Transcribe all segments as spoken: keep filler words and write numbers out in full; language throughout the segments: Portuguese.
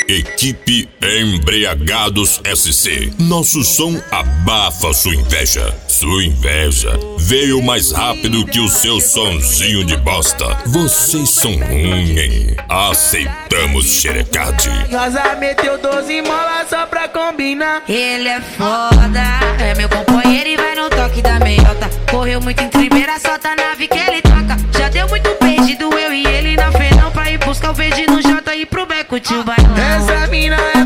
Equipe Embriagados S C. Nosso som abafa sua inveja. Sua inveja veio mais rápido que o seu sonzinho de bosta. Vocês são ruins. Aceitamos xerecade. Rosa meteu doze molas só pra combinar. Ele é foda, é meu companheiro e vai no toque da meiota. Correu muito em primeira, solta a nave que ele toca. Já deu muito perdido eu e ele na fenão pra ir buscar o verde no J e ir pro beco tio bailão. Essa mina é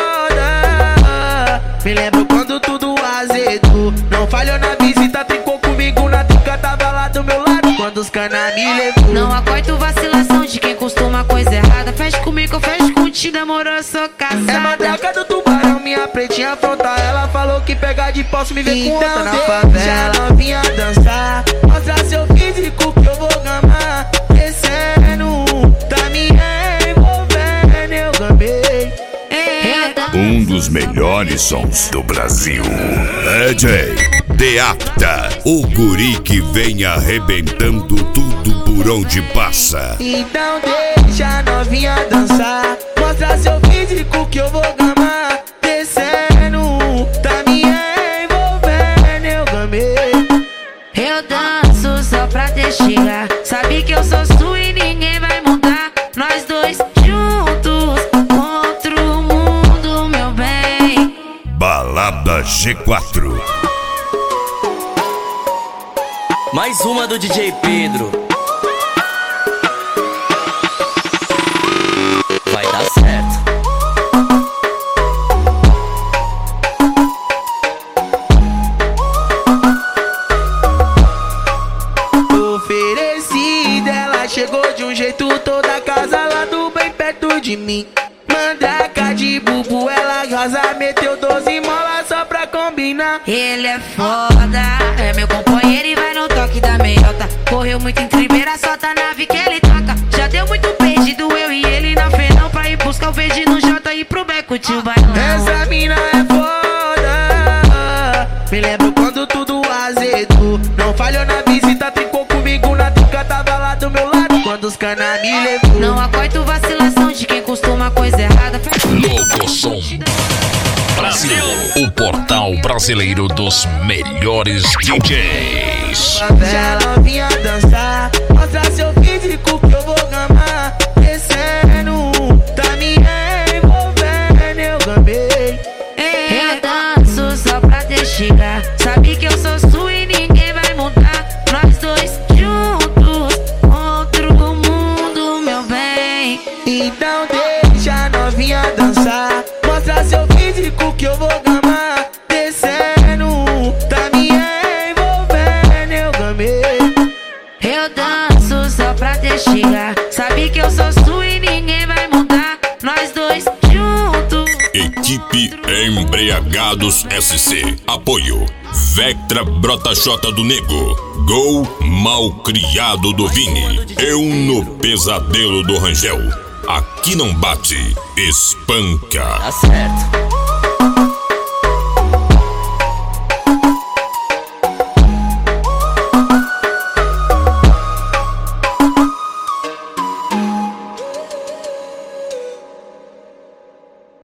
foda, me lembro quando tudo azedou. Não falhou na visita, trincou comigo na trinca, tava lá do meu lado quando os cana me levou. Não acordo vacilação de quem costuma coisa errada. Fecha comigo, eu fecho contigo, demorou, eu sou casada. É mandraca do tubarão, minha pretinha afronta. Ela falou que pegar de posso me ver então com outra na favela. Novinha dançar, mostra seu físico que eu vou gamar. Descendo, tá me envolvendo, eu gamei. Um dos melhores sons do Brasil. D J Deapta, o guri que vem arrebentando tudo por onde passa. Então deixa a novinha dançar, mostra seu físico que eu vou gamar. Descendo, tá me envolvendo, eu gamei. Eu danço só pra te chegar. Sabe que eu sou sua e ninguém vai mudar. Nós dois juntos contra o mundo, meu bem. Balada G quatro. Mais uma do D J Pedro. Vai dar certo. Oferecida, ela chegou de um jeito, toda a casa lá do bem perto de mim. Mandraca de bubu, ela rosa meteu doze molas só pra combinar. Ele é foda, é meu companheiro e vai no toque da meiota. Correu muito em primeira, solta a nave que ele toca. Já deu muito perdido eu e ele na fenão pra ir buscar o verde no J e ir pro beco tio bailão. Essa mina é foda, me lembro quando tudo azedou. Não falhou na visita, trincou comigo na trinca, tava lá do meu lado quando os cana me levou. Não acordo vacilação de quem costuma coisa errada. Logo Som Brasil, o portal brasileiro dos melhores D Js. Favela, novinha dançar, mostra seu físico que eu vou gamar. Descendo, tá me envolvendo, eu gamei. Eu danço só pra te chegar. Sabe que eu sou sua e ninguém vai mudar. Nós dois juntos contra o mundo, meu bem. Então deixa a novinha dançar, mostra seu físico que eu vou gamar. Descendo, tá me envolvendo, eu gamei. Eu danço só pra te chegar. Sabe que eu sou sua e ninguém vai mudar. Nós dois juntos. Equipe Embriagados S C. Apoio Vectra Brota-Xota do Nego. Gol Malcriado do Vini. Eu no Pesadelo do Rangel. Aqui não bate, espanca. Tá certo.